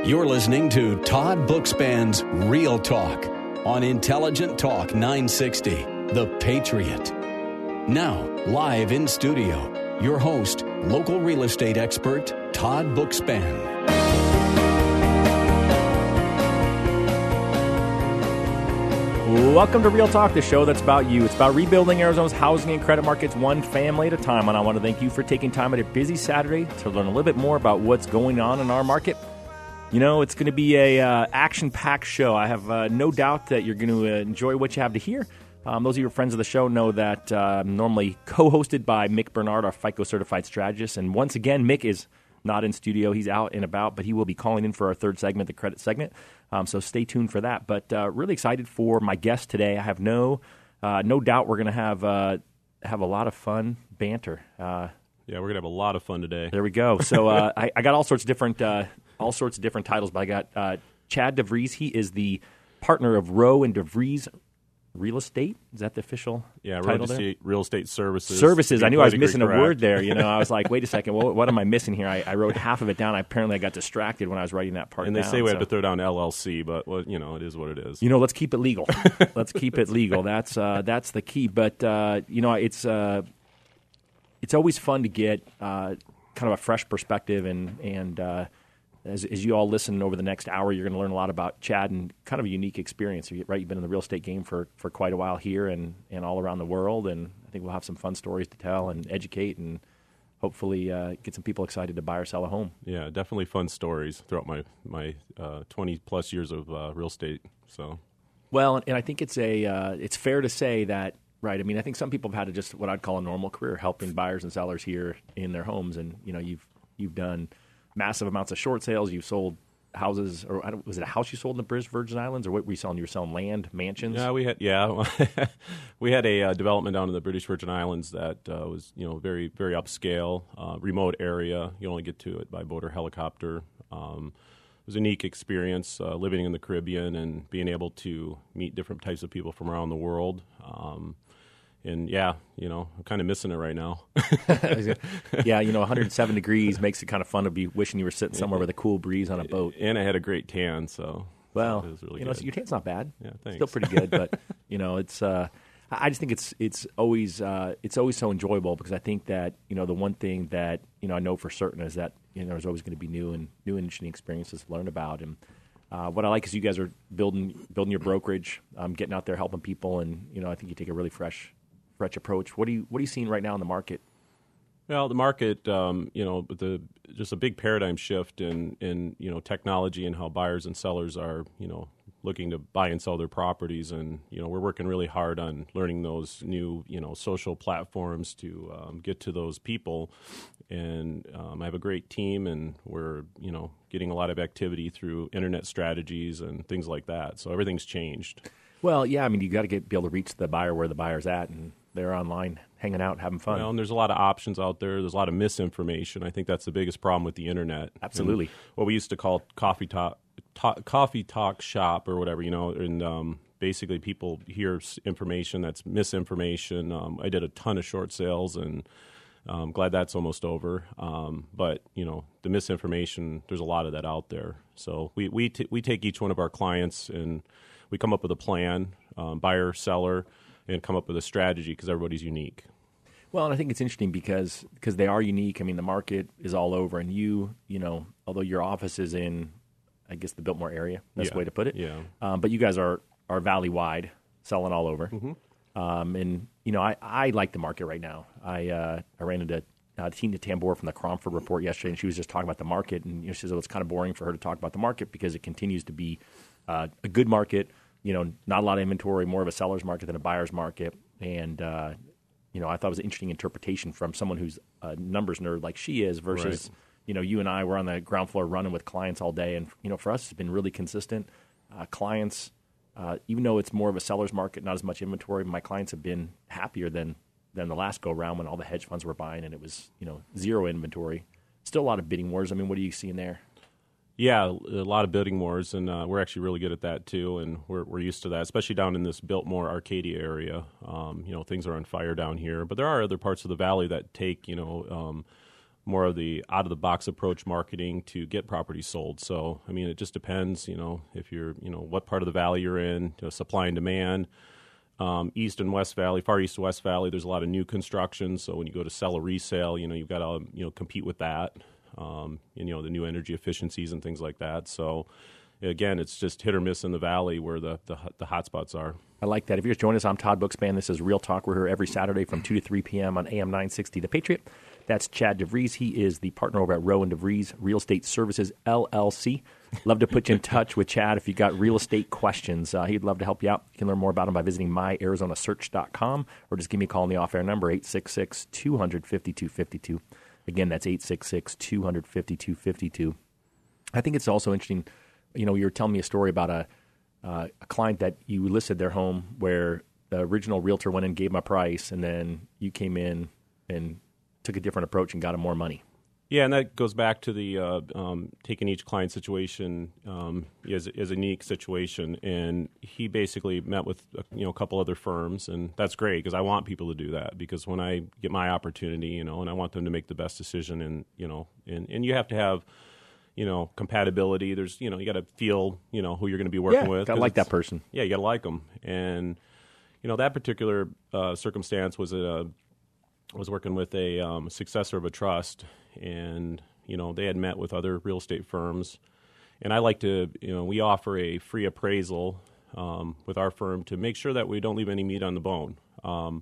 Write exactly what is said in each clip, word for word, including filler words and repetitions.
You're listening to Todd Bookspan's Real Talk on Intelligent Talk nine sixty, The Patriot. Now, live in studio, your host, local real estate expert, Todd Bookspan. Welcome to Real Talk, the show that's about you. It's about rebuilding Arizona's housing and credit markets one family at a time. And I want to thank you for taking time at a busy Saturday to learn a little bit more about what's going on in our market. You know, it's going to be a uh, action-packed show. I have uh, no doubt that you're going to uh, enjoy what you have to hear. Um, those of you friends of the show know that uh, I'm normally co-hosted by Mick Bernard, our FICO certified strategist. And once again, Mick is not in studio. He's out and about, but he will be calling in for our third segment, the credit segment. Um, so stay tuned for that. But uh, really excited for my guest today. I have no uh, no doubt we're going to have uh, have a lot of fun banter. Uh, yeah, we're going to have a lot of fun today. There we go. So uh, I, I got all sorts of different uh, all sorts of different titles, but I got uh, Chad DeVries. He is the partner of Rowe and DeVries Real Estate. Is that the official yeah, title real there? estate, real estate services. Services. I knew I was missing correct. a word there. You know, I was like, wait a second, what, what am I missing here? I, I wrote half of it down. Apparently, I got distracted when I was writing that part And they down, say we so. have to throw down L L C, but well, you know, it is what it is. You know, let's keep it legal. Let's keep it legal. That's uh, that's the key. But uh, you know, it's uh, it's always fun to get uh, kind of a fresh perspective, and and uh, as, as you all listen over the next hour, you're going to learn a lot about Chad and kind of a unique experience. Right, you've been in the real estate game for, for quite a while here and, and all around the world, and I think we'll have some fun stories to tell and educate and hopefully uh, get some people excited to buy or sell a home. Yeah, definitely fun stories throughout my my uh, twenty plus years of uh, real estate. So, well, and I think it's a uh, it's fair to say that. Right. I mean, I think some people have had a just what I'd call a normal career, helping buyers and sellers here in their homes. And, you know, you've you've done massive amounts of short sales. You've sold houses, or I don't, was it a house you sold in the British Virgin Islands, or what were you selling? You were selling land, mansions? Yeah, we had yeah, we had a uh, development down in the British Virgin Islands that uh, was, you know, very, very upscale, uh, remote area. You only get to it by boat or helicopter. Um, it was a unique experience uh, living in the Caribbean and being able to meet different types of people from around the world. Um, And, yeah, you know, I'm kind of missing it right now. Yeah, you know, one hundred seven degrees makes it kind of fun to be wishing you were sitting somewhere with a cool breeze on a boat. And I had a great tan, so well, so it was really you know, good. your tan's not bad. Yeah, thanks. Still pretty good, but, you know, it's uh, – I just think it's it's always uh, it's always so enjoyable because I think that, you know, the one thing that, you know, I know for certain is that, you know, there's always going to be new and new and interesting experiences to learn about. And uh, what I like is you guys are building building your brokerage, um, getting out there, helping people, and, you know, I think you take a really fresh – fresh approach. What are you what are you seeing right now in the market? Well, the market, um, you know, the just a big paradigm shift in in you know technology and how buyers and sellers are, you know, looking to buy and sell their properties, and you know we're working really hard on learning those new you know social platforms to um, get to those people. And um, I have a great team, and we're you know getting a lot of activity through internet strategies and things like that. So everything's changed. Well, yeah, I mean, you got to get be able to reach the buyer where the buyer's at, and they're online, hanging out, having fun. Well, and there's a lot of options out there. There's a lot of misinformation. I think that's the biggest problem with the internet. Absolutely. And what we used to call coffee talk, talk, coffee talk shop or whatever, you know, and um, basically people hear information that's misinformation. Um, I did a ton of short sales, and I'm glad that's almost over. Um, but, you know, the misinformation, there's a lot of that out there. So we we t- we take each one of our clients and we come up with a plan, um, buyer, seller, and come up with a strategy because everybody's unique. Well, and I think it's interesting because because they are unique. I mean, the market is all over, and you, you know, although your office is in, I guess, the Biltmore area, that's yeah. the way to put it. Yeah. Um, but you guys are, are valley-wide, selling all over. Mm-hmm. Um, and, you know, I, I like the market right now. I uh, I ran into uh, Tina Tambor from the Cromford Report yesterday, and she was just talking about the market. And you know, she said, well, it's kind of boring for her to talk about the market because it continues to be uh, a good market. You know, not a lot of inventory, more of a seller's market than a buyer's market. And, uh, you know, I thought it was an interesting interpretation from someone who's a numbers nerd like she is versus, right. you know, you and I were on the ground floor running with clients all day. And, you know, for us, it's been really consistent. Uh, clients, uh, even though it's more of a seller's market, not as much inventory, my clients have been happier than, than the last go-round when all the hedge funds were buying and it was, you know, zero inventory. Still a lot of bidding wars. I mean, what are you seeing there? Yeah, a lot of bidding wars, and uh, we're actually really good at that too, and we're we're used to that, especially down in this Biltmore, Arcadia area. Um, you know, things are on fire down here, but there are other parts of the valley that take you know um, more of the out-of-the-box approach marketing to get properties sold. So, I mean, it just depends, you know, if you're, you know, what part of the valley you're in, you know, supply and demand. Um, East and West Valley, Far East and West Valley, there's a lot of new construction. So when you go to sell a resale, you know, you've got to, you know, compete with that, um, and, you know, the new energy efficiencies and things like that. So, again, it's just hit or miss in the valley where the, the, the hot spots are. I like that. If you're just joining us, I'm Todd Bookspan. This is Real Talk. We're here every Saturday from two to three p.m. on A M nine sixty The Patriot. That's Chad DeVries. He is the partner over at Rowan DeVries Real Estate Services, L L C. Love to put you in touch with Chad if you've got real estate questions. Uh, he'd love to help you out. You can learn more about him by visiting my arizona search dot com or just give me a call on the off-air number, eight six six, two hundred, fifty-two fifty-two. Again, that's eight six six, two hundred, fifty-two fifty-two. I think it's also interesting, you know, you were telling me a story about a, uh, a client that you listed their home where the original realtor went in and gave him a price, and then you came in and took a different approach and got him more money. Yeah, and that goes back to the uh, um, taking each client situation um, as, as a unique situation. And he basically met with a, you know a couple other firms, and that's great because I want people to do that. Because when I get my opportunity, you know, and I want them to make the best decision, and you know, and, and you have to have you know compatibility. There's you know you got to feel you know who you're going to be working yeah, with. Gotta like that person. Yeah, you got to like them. And you know that particular uh, circumstance was a was working with a um, successor of a trust, and you know they had met with other real estate firms, and I like to you know we offer a free appraisal um, with our firm to make sure that we don't leave any meat on the bone. Um,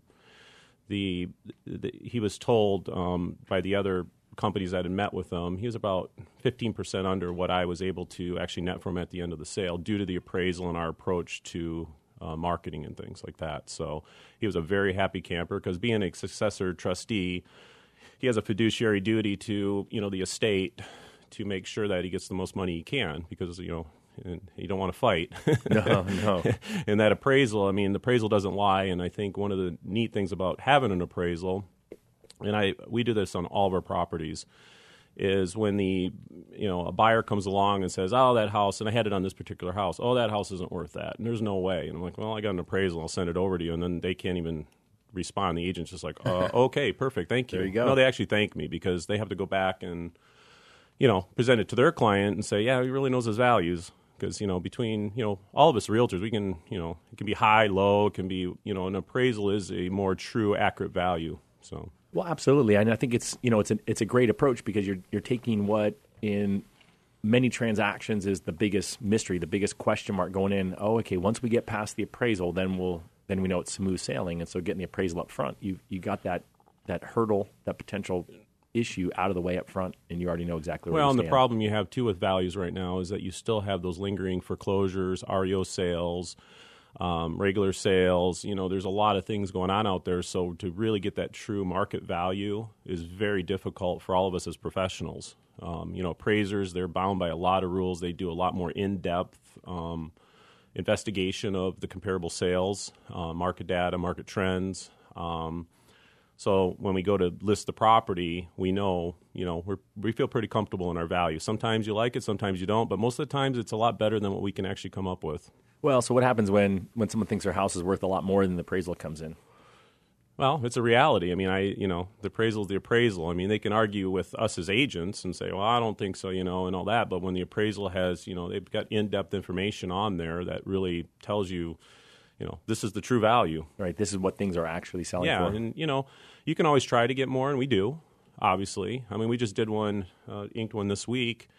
the, the he was told um, by the other companies that had met with him, he was about fifteen percent under what I was able to actually net from at the end of the sale due to the appraisal and our approach to Uh, marketing and things like that. So he was a very happy camper because being a successor trustee, he has a fiduciary duty to, you know, the estate to make sure that he gets the most money he can because, you know, you don't want to fight. No, no. And that appraisal, I mean, the appraisal doesn't lie. And I think one of the neat things about having an appraisal, and I we do this on all of our properties, is when the you know a buyer comes along and says, oh, that house, and I had it on this particular house, oh, that house isn't worth that, and there's no way. And I'm like, well, I got an appraisal, I'll send it over to you, and then they can't even respond. The agent's just like, uh, okay, perfect, thank you. There you go. No, they actually thank me because they have to go back and you know present it to their client and say, yeah, he really knows his values. Because, you know, between, you know, all of us realtors, we can, you know, it can be high, low, it can be, you know, an appraisal is a more true, accurate value. So. Well, absolutely, and I think it's you know it's a it's a great approach because you're you're taking what in many transactions is the biggest mystery, the biggest question mark going in. Oh, okay, once we get past the appraisal, then we'll then we know it's smooth sailing, and so getting the appraisal up front, you you got that that hurdle, that potential issue out of the way up front, and you already know exactly where well, you and stand. the problem you have too with values right now is that you still have those lingering foreclosures, R E O sales. Um, regular sales, you know, there's a lot of things going on out there. So to really get that true market value is very difficult for all of us as professionals. Um, you know, appraisers, they're bound by a lot of rules. They do a lot more in-depth um, investigation of the comparable sales, uh, market data, market trends. Um, so when we go to list the property, we know, you know, we're, we feel pretty comfortable in our value. Sometimes you like it, sometimes you don't, but most of the times it's a lot better than what we can actually come up with. Well, so what happens when, when someone thinks their house is worth a lot more than the appraisal comes in? Well, it's a reality. I mean, I you know, the appraisal is the appraisal. I mean, they can argue with us as agents and say, well, I don't think so, you know, and all that. But when the appraisal has, you know, they've got in-depth information on there that really tells you, you know, this is the true value. Right, this is what things are actually selling yeah, for. and, you know, you can always try to get more, and we do, obviously. I mean, we just did one, uh, inked one this week.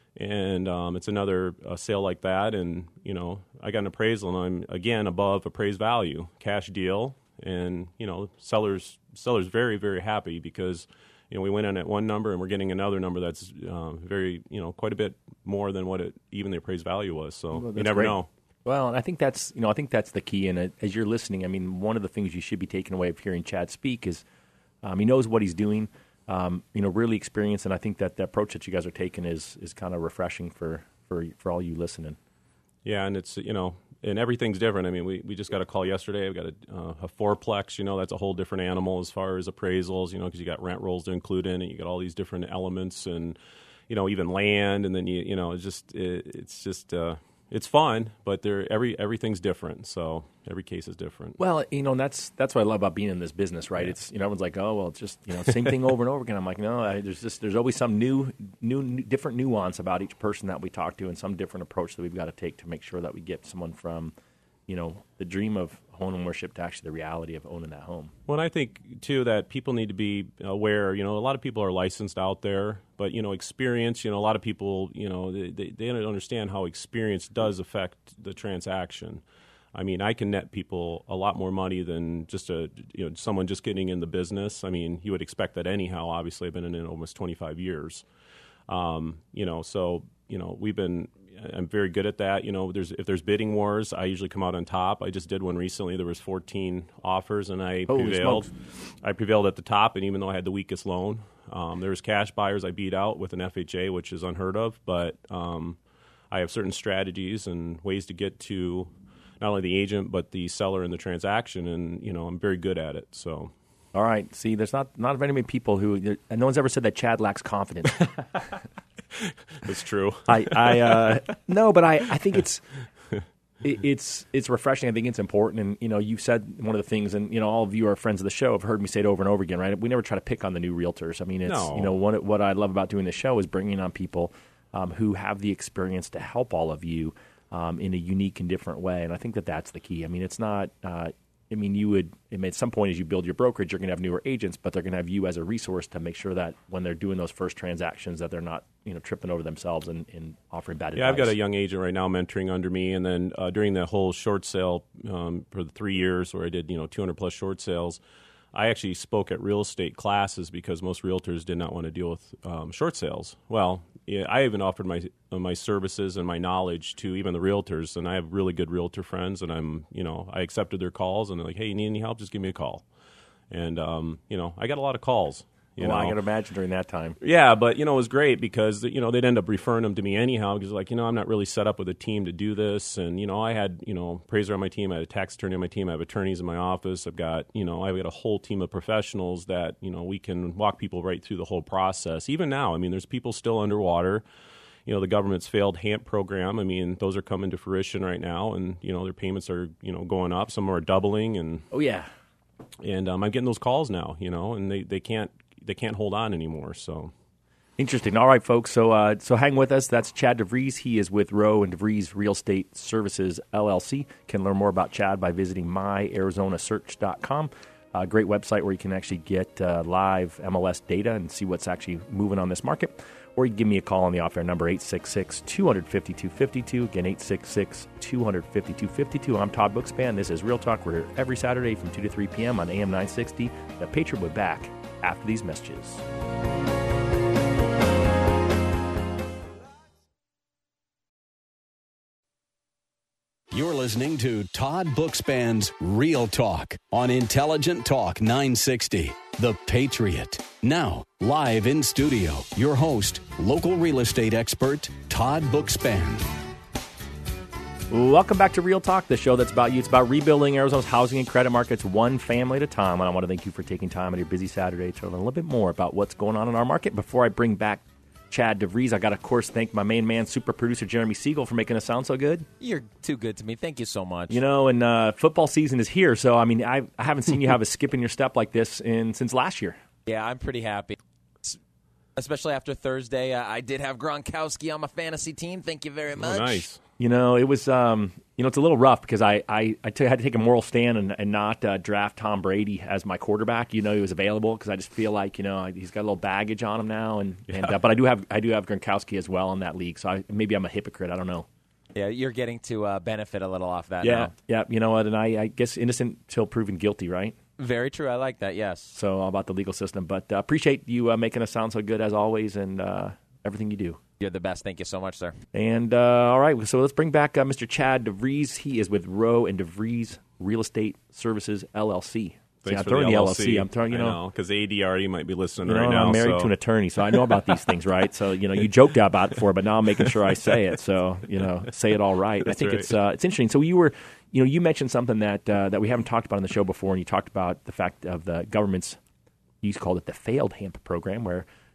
And um, it's another uh, sale like that, and you know I got an appraisal, and I'm again above appraised value, cash deal, and you know sellers sellers very very happy because you know we went in at one number and we're getting another number that's uh, very you know quite a bit more than what it even the appraised value was. So well, you never great. know. Well, and I think that's you know I think that's the key. And uh, as you're listening, I mean, one of the things you should be taking away of hearing Chad speak is um, he knows what he's doing. Um, you know, really experienced, and I think that the approach that you guys are taking is is kind of refreshing for, for for all you listening. Yeah, and it's you know, and everything's different. I mean, we, we just got a call yesterday. We got a, uh, a fourplex. You know, that's a whole different animal as far as appraisals. You know, because you got rent rolls to include in it. You got all these different elements, and you know, even land, and then you you know, it's just it, it's just uh, it's fun, but they're, every everything's different. So every case is different. Well, you know, and that's that's what I love about being in this business, right? Yeah. It's, you know, everyone's like, oh, well, it's just, you know, same thing over and over again. I'm like, no, I, there's just there's always some new, new, new, different nuance about each person that we talk to, and some different approach that we've got to take to make sure that we get someone from, you know, the dream of home ownership to actually the reality of owning that home. Well, and I think, too, that people need to be aware, you know, a lot of people are licensed out there, but, you know, experience, you know, a lot of people, you know, they, they, they don't understand how experience does affect the transaction. I mean, I can net people a lot more money than just a, you know, someone just getting in the business. I mean, you would expect that anyhow. Obviously, I've been in it almost twenty-five years. Um, you know, so, you know, we've been, I'm very good at that. You know, there's if there's bidding wars, I usually come out on top. I just did one recently. There was fourteen offers, and I Holy prevailed. smokes. I prevailed at the top, and even though I had the weakest loan, um, there was cash buyers I beat out with an F H A, which is unheard of. But um, I have certain strategies and ways to get to not only the agent but the seller in the transaction, and you know, I'm very good at it. So. All right. See, there's not not very many people who, and no one's ever said that Chad lacks confidence. That's true. I, I uh, no, but I, I think it's it, it's it's refreshing. I think it's important, and you know, you've said one of the things, and you know, all of you are friends of the show have heard me say it over and over again, right? We never try to pick on the new realtors. I mean, it's No. you know, what what I love about doing the show is bringing on people um, who have the experience to help all of you um, in a unique and different way, and I think that that's the key. I mean, it's not. Uh, I mean, you would, I mean, at some point as you build your brokerage, you're going to have newer agents, but they're going to have you as a resource to make sure that when they're doing those first transactions that they're not, you know, tripping over themselves and, and offering bad Yeah, advice. I've got a young agent right now mentoring under me, and then uh, during the whole short sale um, for the three years where I did, you know, two hundred plus short sales, I actually spoke at real estate classes because most realtors did not want to deal with um, short sales. Well, yeah, I even offered my uh, my services and my knowledge to even the realtors, and I have really good realtor friends, and I'm, you know, I accepted their calls, and they're like, hey, you need any help? Just give me a call. And, um, you know, I got a lot of calls. You well, know? I can imagine during that time. Yeah, but, you know, it was great because, you know, they'd end up referring them to me anyhow because, like, you know, I'm not really set up with a team to do this. And, you know, I had, you know, appraiser on my team. I had a tax attorney on my team. I have attorneys in my office. I've got, you know, I've got a whole team of professionals that, you know, we can walk people right through the whole process. Even now, I mean, there's people still underwater. You know, the government's failed HAMP program. I mean, those are coming to fruition right now. And, you know, their payments are, you know, going up. Some are doubling. And, Oh, yeah. and um, I'm getting those calls now, you know, and they, they can't, they can't hold on anymore. So Interesting. All right, folks. So, uh, so hang with us. That's Chad DeVries. He is with Rowe and DeVries Real Estate Services L L C. You can learn more about Chad by visiting my arizona search dot com. A great website where you can actually get uh, live M L S data and see what's actually moving on this market. Or you can give me a call on the off-air number, eight six six, two five two, five two. Again, eight six six, two five two, five two. I'm Todd Bookspan. This is Real Talk. We're here every Saturday from two to three p.m. on A M nine sixty. The Patriot will be back after these messages. You're listening to Todd Bookspan's Real Talk on Intelligent Talk nine sixty, The Patriot. Now, live in studio, your host, local real estate expert, Todd Bookspan. Welcome back to Real Talk, the show that's about you. It's about rebuilding Arizona's housing and credit markets one family at a time. And I want to thank you for taking time on your busy Saturday to learn a little bit more about what's going on in our market. Before I bring back Chad DeVries, I got to, of course, thank my main man, super producer Jeremy Siegel, for making us sound so good. You're too good to me. Thank you so much. You know, and uh, football season is here, so I mean, I, I haven't seen you have a skip in your step like this in since last year. Yeah, I'm pretty happy. Especially after Thursday, uh, I did have Gronkowski on my fantasy team. Thank you very much. oh, nice. You know, it was, um, you know, it's a little rough because I, I, I t- had to take a moral stand and, and not uh, draft Tom Brady as my quarterback. You know, he was available because I just feel like, you know, he's got a little baggage on him now. And, Yeah. and uh, but I do have I do have Gronkowski as well in that league. So I, maybe I'm a hypocrite. I don't know. Yeah, you're getting to uh, benefit a little off that Yeah, now. yeah. You know what? And I, I guess innocent till proven guilty, right? Very true. I like that, yes. So all about the legal system. But uh, appreciate you uh, making us sound so good as always and uh, everything you do. You're the best. Thank you so much, sir. And uh, all right, so let's bring back uh, Mister Chad DeVries. He is with Rowe and DeVries Real Estate Services L L C. See, Thanks I'm for throwing the the L L L L C. C. I'm throwing, you I know, because A D R E might be listening you know, right now. I'm married so. to an attorney, so I know about these things, right? So you know, you joked about it before, but now I'm making sure I say it. So you know, say it all right. That's I think right. it's uh, it's interesting. So you were, you know, you mentioned something that uh, that we haven't talked about on the show before, and you talked about the fact of the government's, you called it the failed HAMP program, where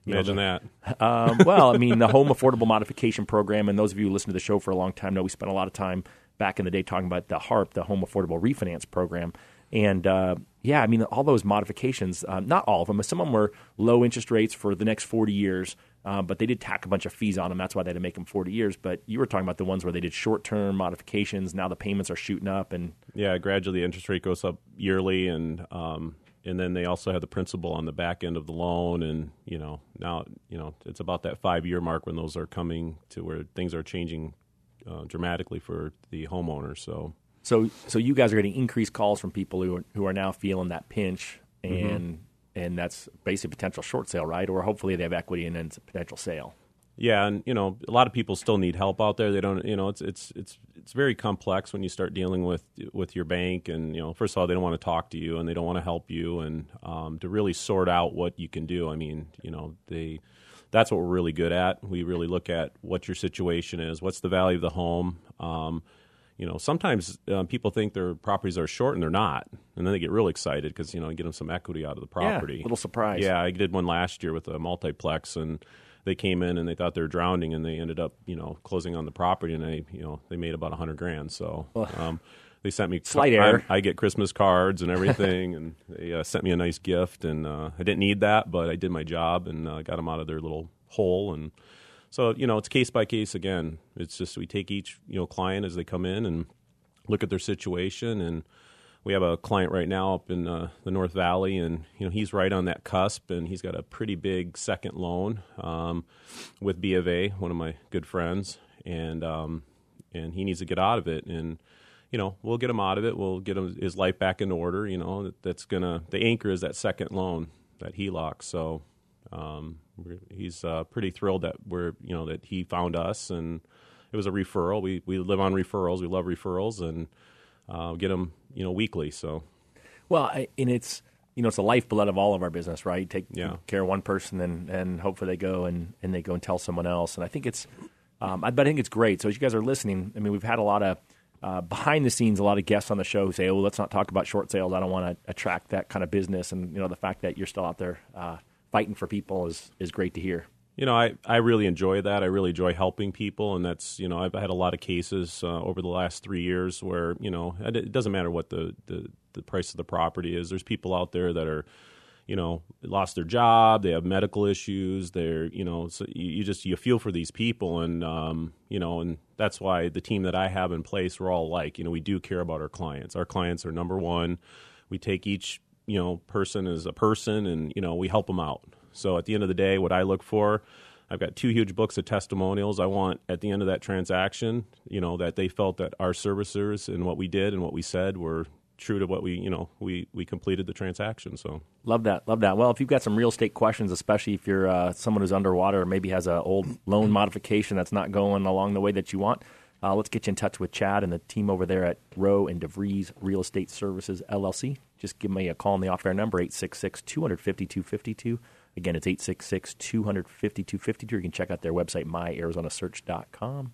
Imagine know, that. Um, well, I mean, the Home Affordable Modification Program, and those of you who listen to the show for a long time know we spent a lot of time back in the day talking about the HARP, the Home Affordable Refinance Program. And, uh, yeah, I mean, all those modifications, uh, not all of them, but some of them were low interest rates for the next forty years, uh, but they did tack a bunch of fees on them. That's why they had to make them forty years. But you were talking about the ones where they did short-term modifications. Now the payments are shooting up. And Yeah, gradually the interest rate goes up yearly, and um, and then they also have the principal on the back end of the loan. And, you know, now, you know, it's about that five-year mark when those are coming to where things are changing uh, dramatically for the homeowner. So... So, so you guys are getting increased calls from people who are, who are now feeling that pinch, and mm-hmm. and that's basically a potential short sale, right? Or hopefully they have equity and then it's a potential sale. Yeah, and you know, a lot of people still need help out there. They don't, you know, it's it's it's it's very complex when you start dealing with with your bank, and you know, first of all, they don't want to talk to you and they don't want to help you, and um, to really sort out what you can do. I mean, you know, they. That's what we're really good at. We really look at what your situation is, what's the value of the home. Um, You know, sometimes uh, people think their properties are short and they're not, and then they get real excited because, you know, get them some equity out of the property. Yeah, little surprise. Yeah, I did one last year with a multiplex, and they came in and they thought they were drowning, and they ended up, you know, closing on the property, and they, you know, they made about a hundred grand. So um, they sent me slight error. I, I get Christmas cards and everything, and they uh, sent me a nice gift, and uh, I didn't need that, but I did my job and uh, got them out of their little hole. And so, you know, it's case by case again. It's just we take each, you know, client as they come in and look at their situation. And we have a client right now up in uh, the North Valley, and, you know, he's right on that cusp, and he's got a pretty big second loan um, with B of A, one of my good friends, and um, and he needs to get out of it. And, you know, we'll get him out of it. We'll get him his life back in order. You know, that, that's going to – the anchor is that second loan, that H E L O C. So um, he's uh, pretty thrilled that we're – you know, that he found us, and it was a referral. We we live on referrals. We love referrals, and uh, get them, you know, weekly. So, well, I, and it's you know it's the lifeblood of all of our business, right? Take yeah. care of one person, and, and hopefully they go and, and they go and tell someone else. And I think it's um, I, but I think it's great. So as you guys are listening, I mean, we've had a lot of uh, behind the scenes, a lot of guests on the show who say, "Oh, let's not talk about short sales. I don't want to attract that kind of business." And you know, the fact that you're still out there uh, fighting for people is is great to hear. You know, I, I really enjoy that. I really enjoy helping people, and that's, you know, I've had a lot of cases uh, over the last three years where, you know, it doesn't matter what the, the, the price of the property is. There's people out there that are, you know, lost their job, they have medical issues, they're, you know, so you, you just, you feel for these people, and, um, you know, and that's why the team that I have in place, we're all like, you know, we do care about our clients. Our clients are number one. We take each, you know, person as a person, and, you know, we help them out. So at the end of the day, what I look for, I've got two huge books of testimonials. I want at the end of that transaction, you know, that they felt that our servicers and what we did and what we said were true to what we, you know, we, we completed the transaction. So love that, love that. Well, if you've got some real estate questions, especially if you're uh, someone who's underwater or maybe has an old loan modification that's not going along the way that you want, uh, let's get you in touch with Chad and the team over there at Rowe and DeVries Real Estate Services, L L C. Just give me a call on the off-air number, eight six six, two five zero, two five two. Again, it's eight six six, two five zero, two five two. You can check out their website, my arizona search dot com.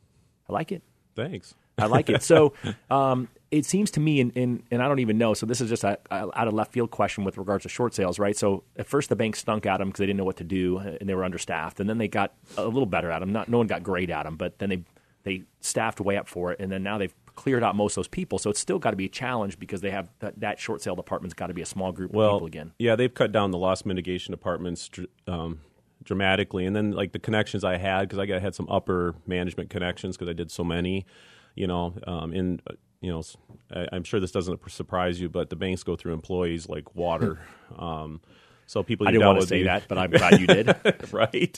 I like it. Thanks. I like it. So um, it seems to me, and, and, and I don't even know, so this is just a, a out of left field question with regards to short sales, right? So at first the bank stunk at them because they didn't know what to do, and they were understaffed. And then they got a little better at them. Not, no one got great at them, but then they, they staffed way up for it, and then now they've cleared out most of those people. So it's still got to be a challenge because they have that, that short sale department's got to be a small group well, of people again. Yeah, they've cut down the loss mitigation departments um, dramatically. And then like the connections I had, because I got, had some upper management connections because I did so many, you know, um, in, you know, I, I'm sure this doesn't surprise you, but the banks go through employees like water. um, so people, I didn't want to say that, but I'm glad you did. Right.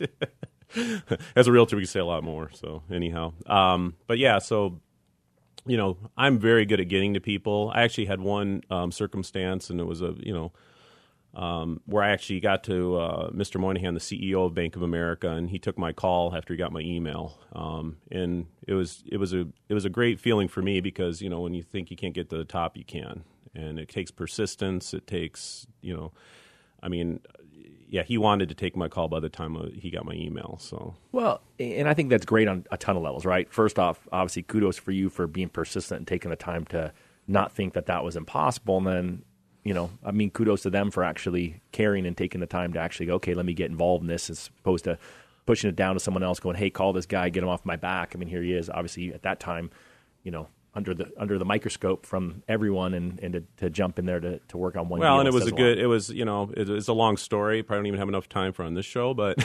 As a realtor, we can say a lot more. So anyhow, um, but yeah, so, you know, I'm very good at getting to people. I actually had one um, circumstance, and it was a, you know, um, where I actually got to uh, Mister Moynihan, the C E O of Bank of America, and he took my call after he got my email. Um, and it was it was a it was a great feeling for me because, you know, when you think you can't get to the top, you can, and it takes persistence. It takes, you know, I mean. Yeah, he wanted to take my call by the time he got my email. So well, and I think that's great on a ton of levels, right? First off, obviously, kudos for you for being persistent and taking the time to not think that that was impossible. And then, you know, I mean, kudos to them for actually caring and taking the time to actually go, okay, let me get involved in this, as opposed to pushing it down to someone else going, hey, call this guy, get him off my back. I mean, here he is, obviously at that time, you know, under the under the microscope from everyone, and, and to, to jump in there to, to work on one. Well, deal and it was a says good. lot. It was, you know, it, it's a long story. Probably don't even have enough time for on this show, but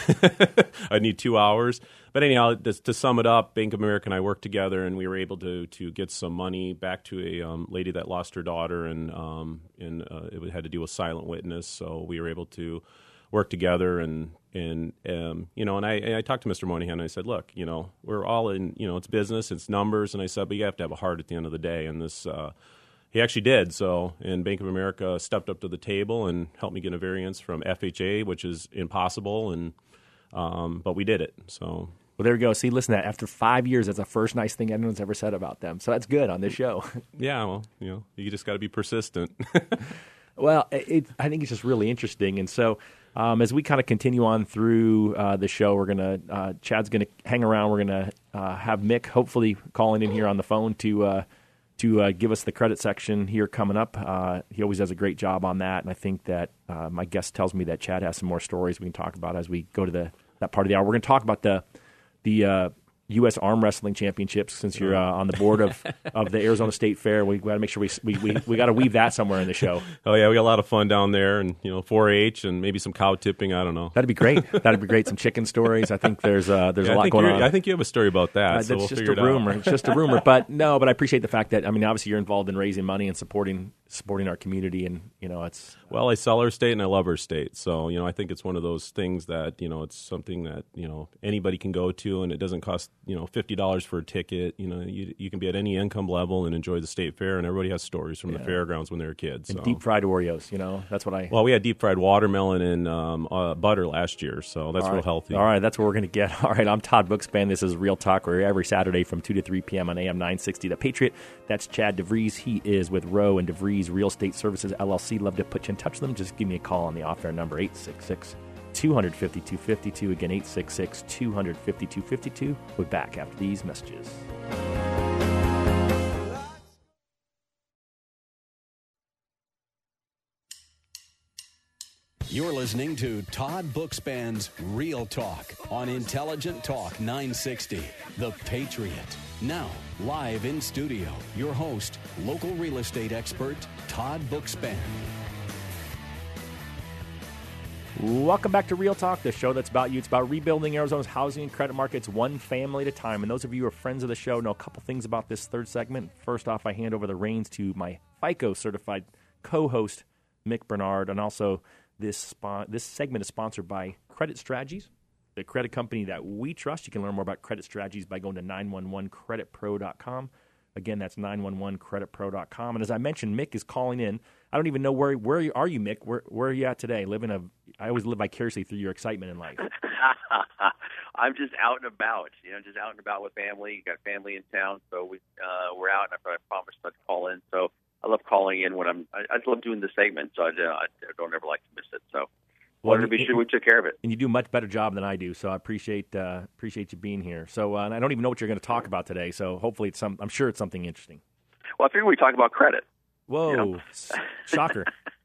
I need two hours. But anyhow, just to sum it up, Bank of America and I worked together, and we were able to to get some money back to a um, lady that lost her daughter, and um, and uh, it had to do with silent witness. So we were able to work together, and and um, you know, and I and I talked to Mister Moynihan, and I said, look, you know, we're all in, you know, it's business, it's numbers, and I said, but you have to have a heart at the end of the day, and this. Uh, He actually did. So, and Bank of America stepped up to the table and helped me get a variance from F H A, which is impossible, and um, but we did it. So, well, there we go. See, listen, to that after five years, that's the first nice thing anyone's ever said about them. So that's good on this show. Yeah, well, you know, you just got to be persistent. Well, it, I think it's just really interesting, and so. Um, as we kind of continue on through uh, the show, we're gonna uh, Chad's gonna hang around. We're gonna uh, have Mick hopefully calling in here on the phone to uh, to uh, give us the credit section here coming up. Uh, he always does a great job on that, and I think that uh, my guest tells me that Chad has some more stories we can talk about as we go to the that part of the hour. We're going to talk about the the uh, U S Arm Wrestling Championships, since you're uh, on the board of, of the Arizona State Fair. We got to make sure we we we, we got to weave that somewhere in the show. Oh yeah, we got a lot of fun down there, and you know, four H and maybe some cow tipping. I don't know. That'd be great. That'd be great. Some chicken stories. I think there's uh, there's yeah, a I lot think going you're- on. I think you have a story about that. Uh, so that's we'll just figure a it out. rumor. It's just a rumor. But no, but I appreciate the fact that, I mean, obviously you're involved in raising money and supporting supporting our community, and you know, it's Well, I sell our state and I love our state. So, you know, I think it's one of those things that, you know, it's something that, you know, anybody can go to, and it doesn't cost, you know, fifty dollars for a ticket. You know, you, you can be at any income level and enjoy the state fair, and everybody has stories from Yeah. the fairgrounds when they were kids. and So. deep fried Oreos. You know, that's what I. Well, we had deep fried watermelon and um, uh, butter last year, so that's All real right. healthy. All right, that's what we're going to get. All right, I'm Todd Bookspan. This is Real Talk. We're every Saturday from two to three p.m. on A M nine sixty The Patriot. That's Chad DeVries. He is with Rowe and DeVries Real Estate Services, L L C. Love to put you in touch with them. Just give me a call on the off-air number, eight six six, two five two, two five two. Again, eight six six, two five two, two five two. We'll be back after these messages. You're listening to Todd Bookspan's Real Talk on Intelligent Talk nine sixty, The Patriot. Now, live in studio, your host, local real estate expert, Todd Bookspan. Welcome back to Real Talk, the show that's about you. It's about rebuilding Arizona's housing and credit markets one family at a time. And those of you who are friends of the show know a couple things about this third segment. First off, I hand over the reins to my FICO-certified co-host, Mick Bernard, and also This spon- this segment is sponsored by Credit Strategies, the credit company that we trust. You can learn more about credit strategies by going to nine one one credit pro dot com. Again, that's nine one one credit pro dot com. And as I mentioned, Mick is calling in. I don't even know where where are you, Mick? Where where are you at today? Living a I always live vicariously through your excitement in life. I'm just out and about, you know, just out and about with family. Got family in town, so we uh, we're out, and I promised not to call in. So I love calling in when I'm. I, I just love doing the segment, so I, uh, I don't ever like to miss it. So Well, wanted to be you- sure we took care of it. And you do a much better job than I do, so I appreciate uh, appreciate you being here. So, uh, and I don't even know what you're going to talk about today. So, hopefully, it's some. I'm sure it's something interesting. Well, I figured we talk about credit. Whoa, You know. s- shocker!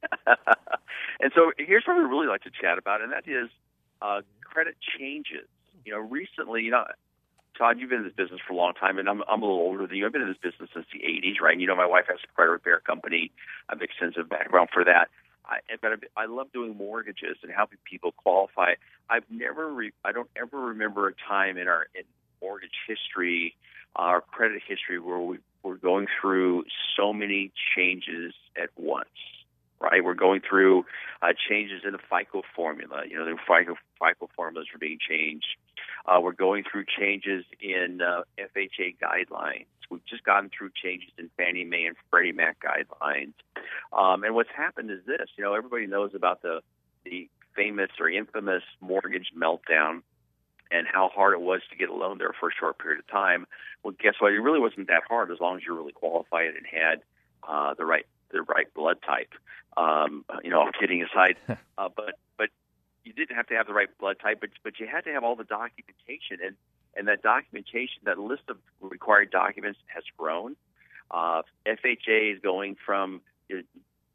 And so here's what we really like to chat about, and that is uh, credit changes. You know, recently, you know, Todd, you've been in this business for a long time, and I'm I'm a little older than you. I've been in this business since the eighties, right? And you know, my wife has a credit repair company. I have extensive background for that. I, but I, I love doing mortgages and helping people qualify. I've never, re, I don't ever remember a time in our in mortgage history, our credit history, where we were going through so many changes at once. Right, we're going through uh, changes in the FICO formula. You know, the FICO FICO formulas are being changed. Uh, we're going through changes in uh, F H A guidelines. We've just gotten through changes in Fannie Mae and Freddie Mac guidelines. Um, and what's happened is this. You know, everybody knows about the the famous or infamous mortgage meltdown and how hard it was to get a loan there for a short period of time. Well, guess what? It really wasn't that hard as long as you're really qualified and had uh, the right the right blood type. Um, you know, kidding aside, uh, but but you didn't have to have the right blood type, but but you had to have all the documentation, and and that documentation, that list of required documents has grown. Uh, F H A is going from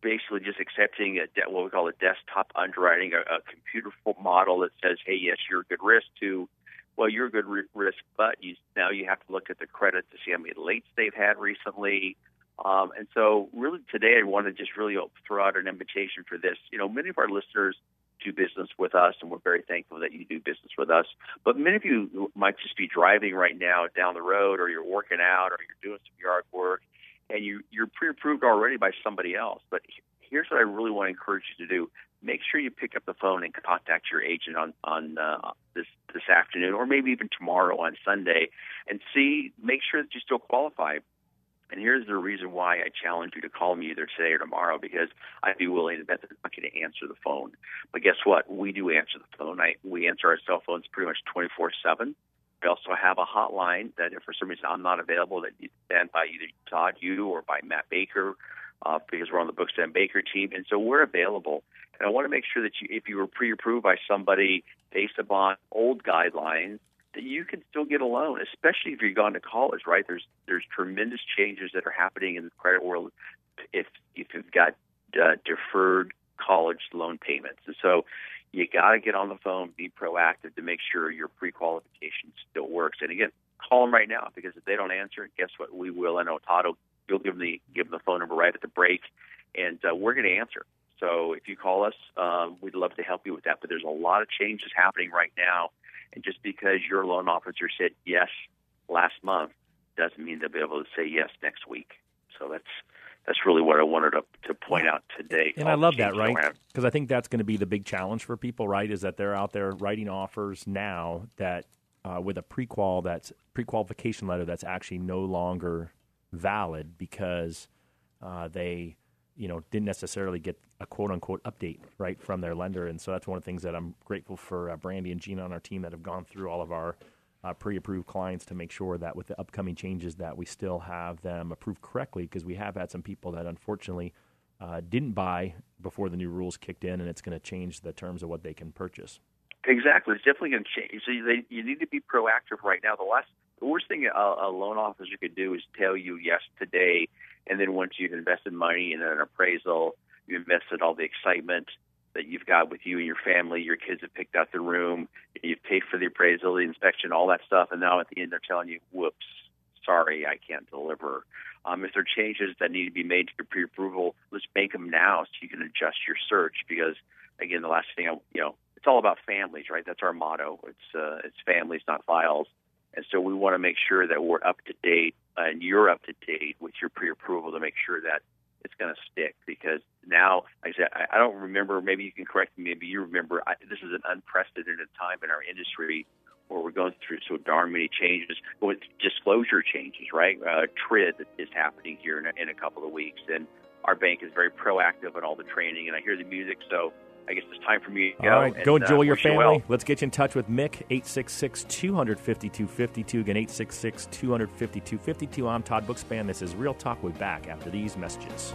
basically just accepting a de- what we call a desktop underwriting, a, a computer model that says, hey, yes, you're a good risk, to, well, you're a good r- risk, but you, now you have to look at the credit to see how many lates they've had recently. Um, and so really today I want to just really throw out an invitation for this. You know, many of our listeners do business with us, and we're very thankful that you do business with us. But many of you might just be driving right now down the road, or you're working out, or you're doing some yard work, and you, you're pre-approved already by somebody else. But here's what I really want to encourage you to do. Make sure you pick up the phone and contact your agent on, on uh, this this afternoon, or maybe even tomorrow on Sunday, and see, make sure that you still qualify. And here's the reason why I challenge you to call me either today or tomorrow, because I'd be willing to bet they're not going to answer the phone. But guess what? We do answer the phone. I, we answer our cell phones pretty much twenty-four seven. We also have a hotline that if for some reason I'm not available, that you stand by either Todd, you, or by Matt Baker, uh, because we're on the Bookstand Baker team. And so we're available. And I want to make sure that you, if you were pre-approved by somebody based upon old guidelines, that you can still get a loan, especially if you've gone to college, right? There's there's tremendous changes that are happening in the credit world if if you've got uh, deferred college loan payments. And so you got to get on the phone, be proactive to make sure your pre-qualification still works. And again, call them right now, because if they don't answer, guess what? We will. I know Todd will you'll give them the give them the phone number right at the break, and uh, we're going to answer. So if you call us, um, we'd love to help you with that. But there's a lot of changes happening right now. And just because your loan officer said yes last month doesn't mean they'll be able to say yes next week. So that's that's really what I wanted to, to point out today. And I love that, right? Because I think that's going to be the big challenge for people, right, is that they're out there writing offers now that uh, with a pre-qual that's pre-qualification letter that's actually no longer valid because uh, they – you know, didn't necessarily get a quote-unquote update, right, from their lender. And so that's one of the things that I'm grateful for uh, Brandy and Gina on our team that have gone through all of our uh, pre-approved clients to make sure that with the upcoming changes that we still have them approved correctly, because we have had some people that unfortunately uh, didn't buy before the new rules kicked in, and it's going to change the terms of what they can purchase. Exactly. It's definitely going to change. So you, you need to be proactive right now. The last, the worst thing a, a loan officer could do is tell you yes today, and then once you've invested money in an appraisal, you invested all the excitement that you've got with you and your family, your kids have picked out the room, you've paid for the appraisal, the inspection, all that stuff, and now at the end they're telling you, whoops, sorry, I can't deliver. Um, if there are changes that need to be made to your pre-approval, let's make them now so you can adjust your search, because, again, the last thing, I, you know, it's all about families, right? That's our motto. It's uh, it's families, not files. And so we want to make sure that we're up to date, uh, and you're up to date with your pre-approval to make sure that it's going to stick. Because now, like I said, I, I don't remember, maybe you can correct me, maybe you remember, I, this is an unprecedented time in our industry where we're going through so darn many changes, with disclosure changes, right? Uh, T R I D is happening here in a, in a couple of weeks, and our bank is very proactive in all the training, and I hear the music, so I guess it's time for me to go. All right, and, go enjoy uh, your family. Well. Let's get you in touch with Mick, eight six six, two five two, five two. Again, eight six six, two five two, five two. I'm Todd Bookspan. This is Real Talk. We'll be back after these messages.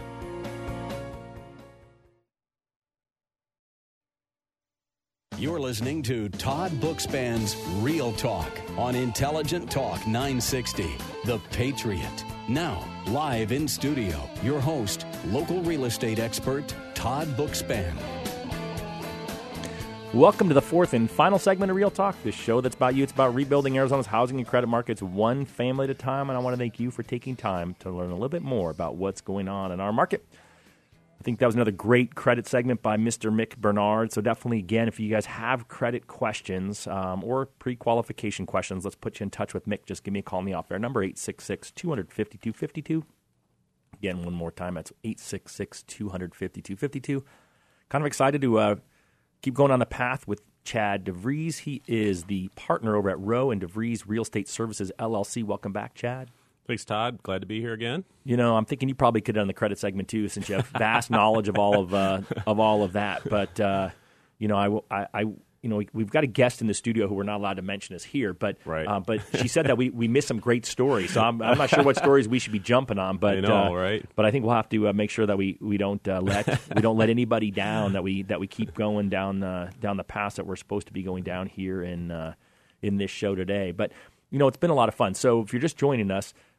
You're listening to Todd Bookspan's Real Talk on Intelligent Talk nine sixty, The Patriot. Now, live in studio, your host, local real estate expert, Todd Bookspan. Welcome to the fourth and final segment of Real Talk, the show that's about you. It's about rebuilding Arizona's housing and credit markets one family at a time, and I want to thank you for taking time to learn a little bit more about what's going on in our market. I think that was another great credit segment by Mister Mick Bernard. So definitely, again, if you guys have credit questions um, or pre-qualification questions, let's put you in touch with Mick. Just give me a call on the off-air number, eight six six, two five two, five two. Again, one more time, that's eight six six, two five two, five two. Kind of excited to uh, keep going on the path with Chad DeVries. He is the partner over at Rowe and DeVries Real Estate Services, L L C. Welcome back, Chad. Thanks, Todd. Glad to be here again. You know, I'm thinking you probably could have done the credit segment too, since you have vast knowledge of all of uh, of all of that. But uh, you know, I, I, I, you know, we've got a guest in the studio who we're not allowed to mention is here. But right. uh, but she said that we, we missed some great stories. So I'm, I'm not sure what stories we should be jumping on. But I know, uh, right? But I think we'll have to uh, make sure that we, we don't uh, let we don't let anybody down. That we that we keep going down uh, down the path that we're supposed to be going down here in uh, in this show today. But you know, it's been a lot of fun. So if you're just joining us.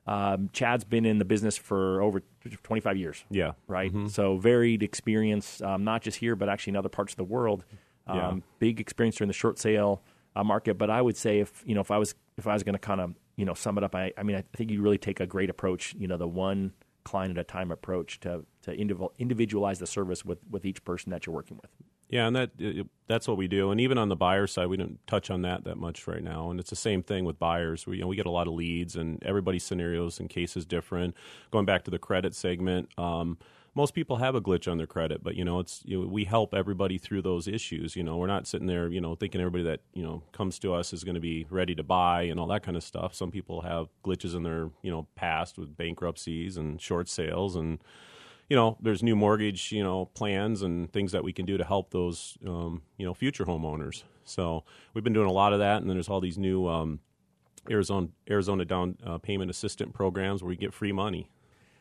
Um, Chad's been in the business for over twenty-five years. Yeah. Right? Mm-hmm. So varied experience, um, not just here, but actually in other parts of the world. Um, Yeah. Big experience during the short sale uh, market. But I would say if, you know, if I was if I was going to kind of, you know, sum it up, I, I mean, I think you really take a great approach, you know, the one client at a time approach to, to individual, individualize the service with, with each person that you're working with. Yeah, and that it, that's what we do. And even on the buyer side, we don't touch on that that much right now. And it's the same thing with buyers. We, you know, we get a lot of leads, and everybody's scenarios and cases different. Going back to the credit segment, um, most people have a glitch on their credit, but you know, it's you know, we help everybody through those issues. You know, we're not sitting there, you know, thinking everybody that you know comes to us is going to be ready to buy and all that kind of stuff. Some people have glitches in their you know past with bankruptcies and short sales and. You know, there's new mortgage, you know, plans and things that we can do to help those, um, you know, future homeowners. So we've been doing a lot of that, and then there's all these new um, Arizona Arizona down uh, payment assistant programs where you get free money.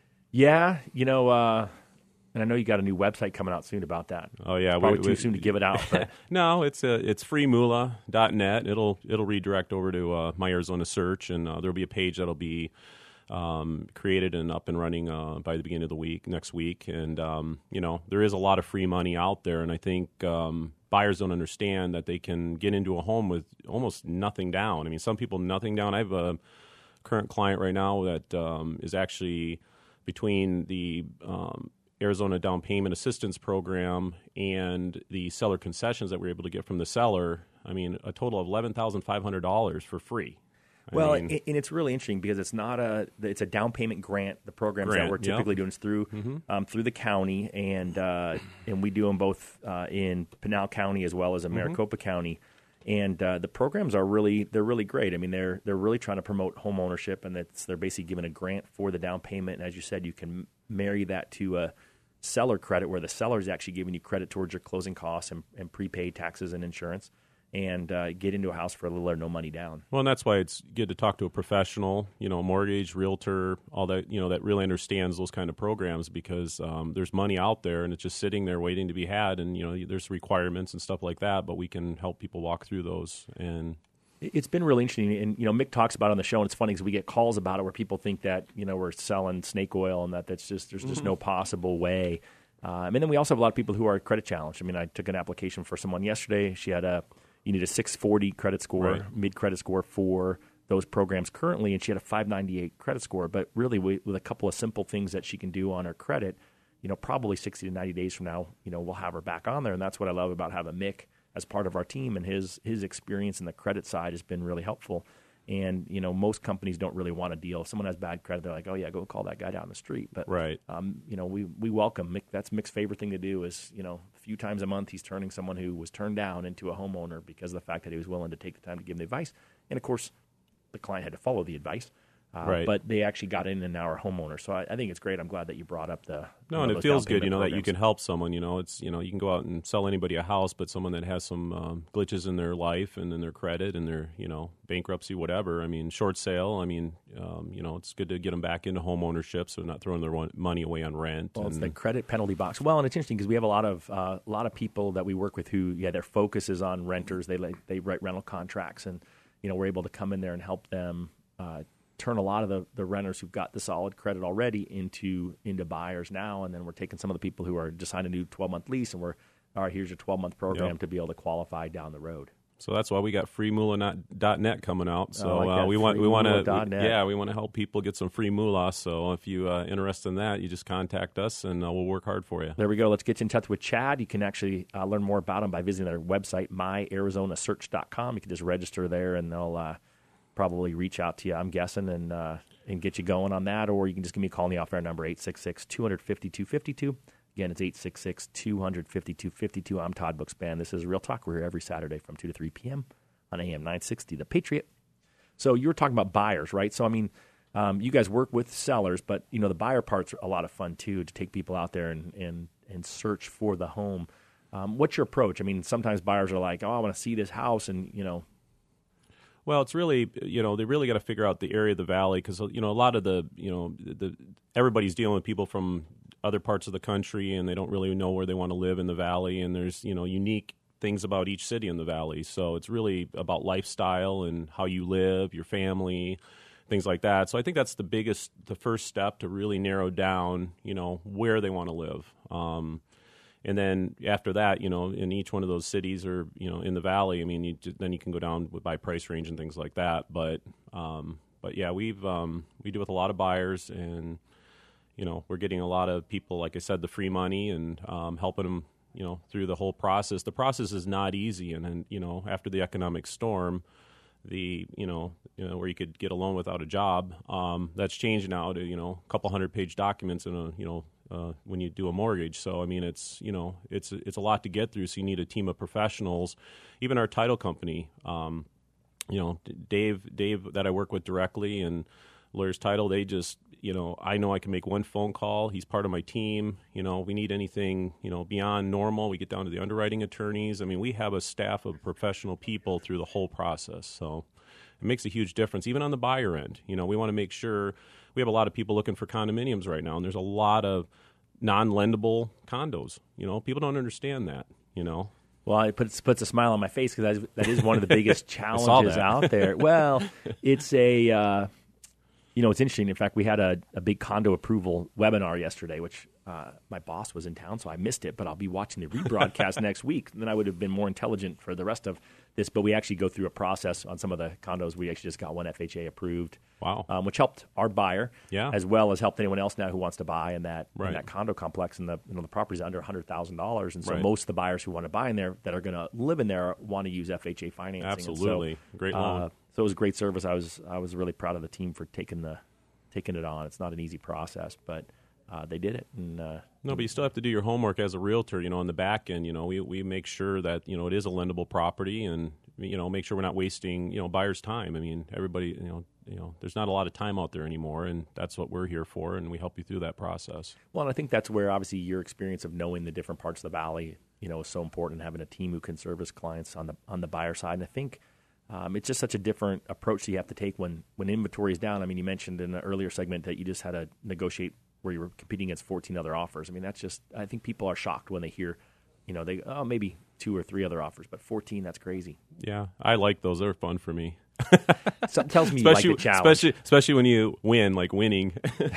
Yeah, you know, uh, and I know you got a new website coming out soon about that. Oh yeah, probably we, too we, soon to give it out. But. No, it's uh, it's free moolah dot net. It'll it'll redirect over to uh, My Arizona Search, and uh, there'll be a page that'll be. Um, created and up and running uh, by the beginning of the week, next week. And, um, you know, there is a lot of free money out there. And I think um, buyers don't understand that they can get into a home with almost nothing down. I mean, some people, nothing down. I have a current client right now that um, is actually between the um, Arizona Down Payment Assistance Program and the seller concessions that we're able to get from the seller. I mean, a total of eleven thousand five hundred dollars for free. I well, mean, and it's really interesting because it's not a it's a down payment grant. The programs grant, that we're typically yep. doing is through mm-hmm. um, through the county, and uh, and we do them both uh, in Pinal County as well as in Maricopa mm-hmm. County. And uh, the programs are really they're really great. I mean, they're they're really trying to promote home ownership, and that's they're basically giving a grant for the down payment. And as you said, you can marry that to a seller credit, where the seller is actually giving you credit towards your closing costs and, and prepaid taxes and insurance. And uh, get into a house for a little or no money down. Well, and that's why it's good to talk to a professional, you know, mortgage, realtor, all that, you know, that really understands those kind of programs because um, there's money out there and it's just sitting there waiting to be had. And, you know, there's requirements and stuff like that, but we can help people walk through those. And it's been really interesting. And, you know, Mick talks about it on the show, and it's funny because we get calls about it where people think that, you know, we're selling snake oil and that that's just there's just mm-hmm. no possible way. Um, and then we also have a lot of people who are credit challenged. I mean, I took an application for someone yesterday. She had a You need a six forty credit score, right. mid credit score for those programs currently, and she had a five ninety-eight credit score. But really, with, with a couple of simple things that she can do on her credit, you know, probably sixty to ninety days from now, you know, we'll have her back on there. And that's what I love about having Mick as part of our team, and his his experience in the credit side has been really helpful. And, you know, most companies don't really want to deal. If someone has bad credit, they're like, oh, yeah, go call that guy down the street. But, right. um, you know, we, we welcome Mick. That's Mick's favorite thing to do is, you know, a few times a month he's turning someone who was turned down into a homeowner because of the fact that he was willing to take the time to give them the advice. And, of course, the client had to follow the advice. Uh, right. But they actually got in and now are homeowners. So I, I think it's great. I'm glad that you brought up the no, you know, and it those feels down good, you know, programs. that you can help someone. You know, it's you know, you can go out and sell anybody a house, but someone that has some um, glitches in their life and in their credit and their you know bankruptcy, whatever. I mean, short sale. I mean, um, you know, it's good to get them back into home ownership, so they're not throwing their money away on rent. Well, and, it's the credit penalty box. Well, and it's interesting because we have a lot of uh, a lot of people that we work with who, yeah, their focus is on renters. They like they write rental contracts, and you know, we're able to come in there and help them. Uh, turn a lot of the, the renters who've got the solid credit already into into buyers now, and then we're taking some of the people who are just signed a new twelve-month lease, and we're, all right, here's your twelve-month program yep. to be able to qualify down the road. So that's why we got free moolah dot net coming out. So like uh, we want we want to yeah we want to help people get some free moolah. So if you uh, interested in that, you just contact us and uh, we'll work hard for you. There we go. Let's get you in touch with Chad. You can actually uh, learn more about him by visiting their website, my arizona search dot com. You can just register there, and they'll uh, probably reach out to you, I'm guessing, and uh, and get you going on that. Or you can just give me a call on the off-air number, eight six six, two five two, two five two. Again, it's eight six six, two five two, two five two. I'm Todd Bookspan. This is Real Talk. We're here every Saturday from two to three p.m. on A M nine sixty, The Patriot. So you were talking about buyers, right? So, I mean, um, you guys work with sellers, but, you know, the buyer part's a lot of fun, too, to take people out there and, and, and search for the home. Um, what's your approach? I mean, sometimes buyers are like, oh, I want to see this house, and, you know. Well, it's really, you know, they really got to figure out the area of the valley because, you know, a lot of the, you know, the everybody's dealing with people from other parts of the country, and they don't really know where they want to live in the valley, and there's, you know, unique things about each city in the valley. So it's really about lifestyle and how you live, your family, things like that. So I think that's the biggest, the first step to really narrow down, you know, where they want to live. Um, and then after that, you know, in each one of those cities or, you know, in the valley, I mean, you, then you can go down by price range and things like that. But, um, but yeah, we've um, we do with a lot of buyers, and you know, we're getting a lot of people, like I said, the free money and um, helping them, you know, through the whole process. The process is not easy, and then, you know, after the economic storm, the, you know, you know, where you could get a loan without a job, um, that's changed now to, you know, a couple hundred page documents in a, you know, uh, when you do a mortgage. So, I mean, it's, you know, it's, it's a lot to get through. So you need a team of professionals. Even our title company, um, you know, Dave, Dave that I work with directly and Lawyers Title, they just, you know, I know I can make one phone call. He's part of my team. You know, we need anything, you know, beyond normal. We get down to the underwriting attorneys. I mean, we have a staff of professional people through the whole process. So it makes a huge difference, even on the buyer end. You know, we want to make sure we have a lot of people looking for condominiums right now, and there's a lot of non-lendable condos. You know, people don't understand that, you know. Well, it puts puts a smile on my face because that is one of the biggest challenges out there. Well, it's a, uh, you know, it's interesting. In fact, we had a, a big condo approval webinar yesterday, which uh, my boss was in town, so I missed it. But I'll be watching the rebroadcast next week. And then I would have been more intelligent for the rest of this. But we actually go through a process on some of the condos. We actually just got one F H A approved. Wow. Um, which helped our buyer, yeah. as well as helped anyone else now who wants to buy in that right. in that condo complex. And the you know the property's under one hundred thousand dollars, and so right. most of the buyers who want to buy in there that are going to live in there want to use F H A financing. Absolutely, so, great loan. Uh, so it was great service. I was I was really proud of the team for taking the taking it on. It's not an easy process, but uh, they did it. And uh, no, but you still have to do your homework as a realtor. You know, on the back end, you know, we we make sure that you know it is a lendable property, and you know, make sure we're not wasting you know buyers' time. I mean, everybody, you know. You know, there's not a lot of time out there anymore, and that's what we're here for, and we help you through that process. Well, and I think that's where, obviously, your experience of knowing the different parts of the valley, you know, is so important, having a team who can service clients on the on the buyer side. And I think um, it's just such a different approach that you have to take when, when inventory is down. I mean, you mentioned in an earlier segment that you just had to negotiate where you were competing against fourteen other offers. I mean, that's just – I think people are shocked when they hear, you know, they oh, maybe two or three other offers, but fourteen, that's crazy. Yeah, I like those. They're fun for me. Something tells me especially, you like the challenge. Especially, especially when you win, like winning.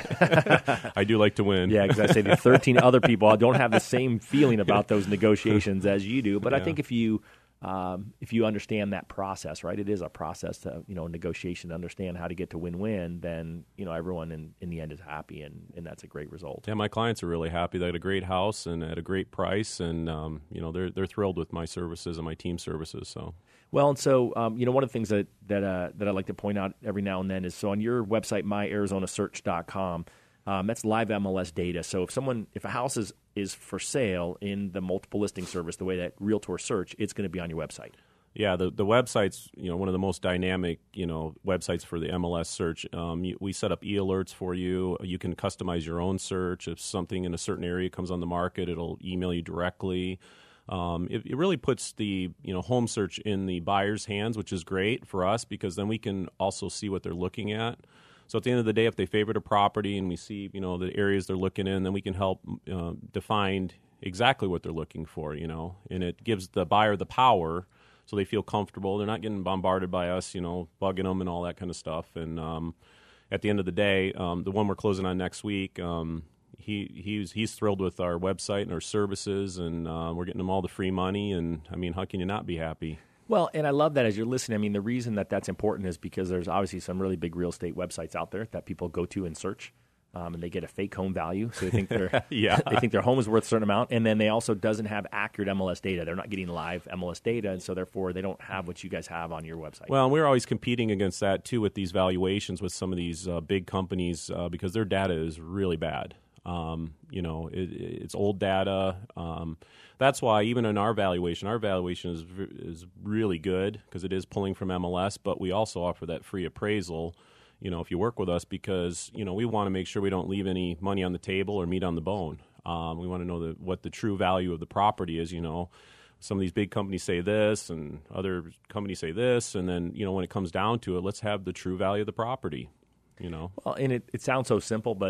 I do like to win. Yeah, because I say the thirteen other people don't have the same feeling about those negotiations as you do. But yeah. I think if you um, if you understand that process, right, it is a process to, you know, negotiation, to understand how to get to win-win, then, you know, everyone in, in the end is happy, and, and that's a great result. Yeah, my clients are really happy. They had a great house and at a great price, and, um, you know, they're they're thrilled with my services and my team services, so... Well, and so, um, you know, one of the things that that, uh, that I like to point out every now and then is, so on your website, my arizona search dot com, um, that's live M L S data. So if someone, if a house is, is for sale in the multiple listing service, the way that Realtor Search, it's going to be on your website. Yeah, the the website's, you know, one of the most dynamic, you know, websites for the M L S search. Um, you, we set up e-alerts for you. You can customize your own search. If something in a certain area comes on the market, it'll email you directly. Um, it, it really puts the you know home search in the buyer's hands, which is great for us because then we can also see what they're looking at. So at the end of the day, if they favorite a property and we see you know the areas they're looking in, then we can help uh, define exactly what they're looking for. You know, and it gives the buyer the power, so they feel comfortable. They're not getting bombarded by us, you know, bugging them and all that kind of stuff. And um, at the end of the day, um, the one we're closing on next week. Um, He he's he's thrilled with our website and our services, and uh, we're getting him all the free money. And I mean, how can you not be happy? Well, and I love that as you're listening. I mean, the reason that that's important is because there's obviously some really big real estate websites out there that people go to and search, um, and they get a fake home value, so they think their yeah. they think their home is worth a certain amount, and then they also doesn't have accurate M L S data. They're not getting live M L S data, and so therefore they don't have what you guys have on your website. Well, we're always competing against that too with these valuations with some of these uh, big companies uh, because their data is really bad. Um, you know, it, it's old data. Um, that's why even in our valuation, our valuation is is really good because it is pulling from M L S, but we also offer that free appraisal, you know, if you work with us because, you know, we want to make sure we don't leave any money on the table or meat on the bone. Um, we want to know the, what the true value of the property is, you know. Some of these big companies say this and other companies say this, and then, you know, when it comes down to it, let's have the true value of the property, you know. Well, and it, it sounds so simple, but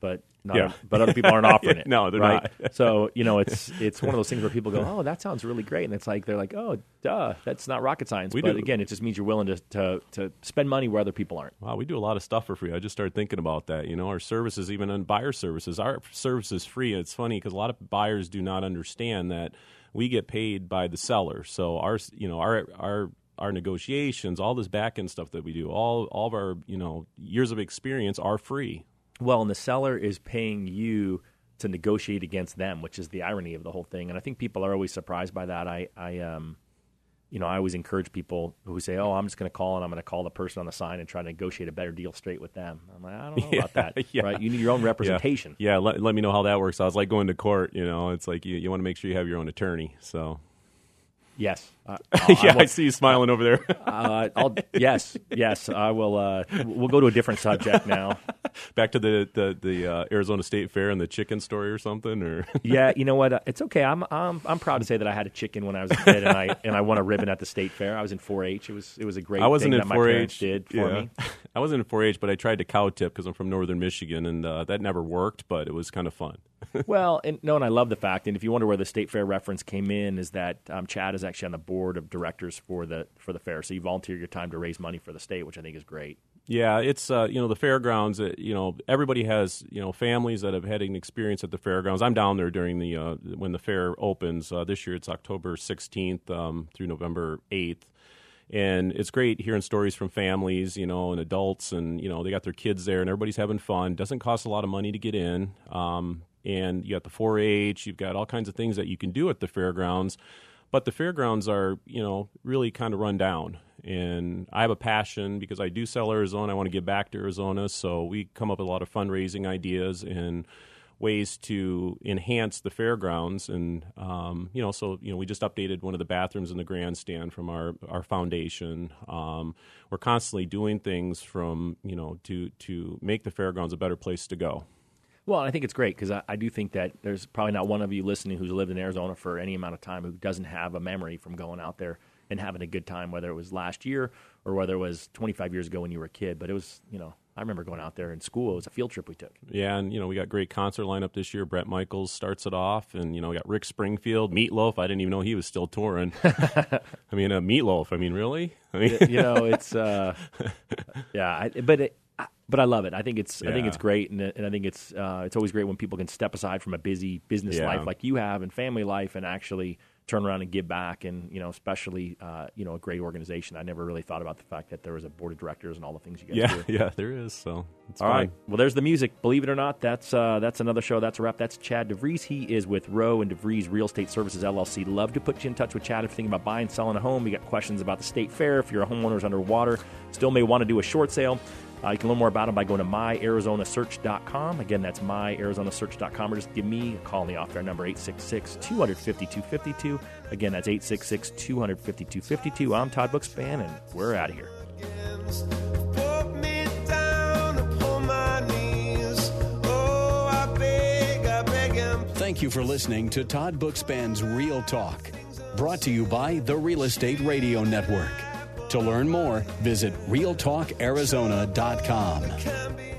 but not, Yeah. but other people aren't offering it. No, they're right? not. So, you know, it's it's one of those things where people go, oh, that sounds really great. And it's like, they're like, oh, duh, that's not rocket science. We but do. again, it just means you're willing to, to, to spend money where other people aren't. Wow, we do a lot of stuff for free. I just started thinking about that. You know, our services, even on buyer services, our service is free. It's funny because a lot of buyers do not understand that we get paid by the seller. So our, you know, our our our negotiations, all this back end stuff that we do, all all of our, you know, years of experience are free. Well, and the seller is paying you to negotiate against them, which is the irony of the whole thing. And I think people are always surprised by that. I, I um, you know, I always encourage people who say, "Oh, I'm just going to call and I'm going to call the person on the sign and try to negotiate a better deal straight with them." I'm like, I don't know Yeah, about that. yeah. Right? You need your own representation. Yeah, yeah let, let me know how that works. I was like going to court, you know, it's like you, you want to make sure you have your own attorney. So, Yes. Uh, yeah, I, will, I see you smiling over there. uh, I'll, yes, yes. I will. Uh, we'll go to a different subject now. Back to the the, the uh, Arizona State Fair and the chicken story or something, or Yeah, you know what? Uh, It's okay. I'm I'm I'm proud to say that I had a chicken when I was a kid, and I and I won a ribbon at the state fair. I was in four H. It was it was a great I wasn't thing in that my four parents H. did for yeah. me. I wasn't in four H, but I tried to cow tip because I'm from northern Michigan, and uh, that never worked. But it was kind of fun. Well, and no, and I love the fact. And if you wonder where the state fair reference came in, is that um, Chad is actually on the board of directors for the for the fair. So you volunteer your time to raise money for the state, which I think is great. Yeah, it's uh, you know the fairgrounds. Uh, you know everybody has you know families that have had an experience at the fairgrounds. I'm down there during the uh, when the fair opens uh, this year. It's October sixteenth um, through November eighth. And it's great hearing stories from families, you know, and adults, and you know they got their kids there, and everybody's having fun. Doesn't cost a lot of money to get in, um, and you got the four H. You've got all kinds of things that you can do at the fairgrounds, but the fairgrounds are, you know, really kind of run down. And I have a passion because I do sell Arizona. I want to give back to Arizona, so we come up with a lot of fundraising ideas and ways to enhance the fairgrounds. And um, you know, so you know, we just updated one of the bathrooms in the grandstand from our our foundation. Um, we're constantly doing things from you know to to make the fairgrounds a better place to go. Well, I think it's great because I, I do think that there's probably not one of you listening who's lived in Arizona for any amount of time who doesn't have a memory from going out there and having a good time, whether it was last year or whether it was twenty-five years ago when you were a kid. But it was, you know, I remember going out there in school. It was a field trip we took. Yeah, and you know we got great concert lineup this year. Bret Michaels starts it off, and you know we got Rick Springfield, Meatloaf. I didn't even know he was still touring. I mean, uh, Meatloaf. I mean, really? I mean, you know, it's uh, yeah, I, but it, but I love it. I think it's I think Yeah. it's great, and, and I think it's uh, it's always great when people can step aside from a busy business Yeah. life like you have and family life, and actually turn around and give back. And you know, especially uh, you know, a great organization. I never really thought about the fact that there was a board of directors and all the things you guys yeah, do. yeah, there is. So it's All fun. right. Well, there's the music. Believe it or not, that's uh, that's another show. That's a wrap. That's Chad DeVries. He is with Rowe and DeVries Real Estate Services, L L C. Love to put you in touch with Chad if you're thinking about buying, selling a home. You got questions about the state fair. If you're a homeowner who's underwater, still may want to do a short sale. Uh, you can learn more about him by going to my arizona search dot com. Again, that's my arizona search dot com, or just give me a call on the off-air number, eight six six, two five two, two five two. Again, that's eight six six, two five two, two five two. I'm Todd Bookspan, and we're out of here. Put me down upon my knees. Oh, I beg, I beg him. Thank you for listening to Todd Bookspan's Real Talk, brought to you by the Real Estate Radio Network. To learn more, visit real talk arizona dot com. Can be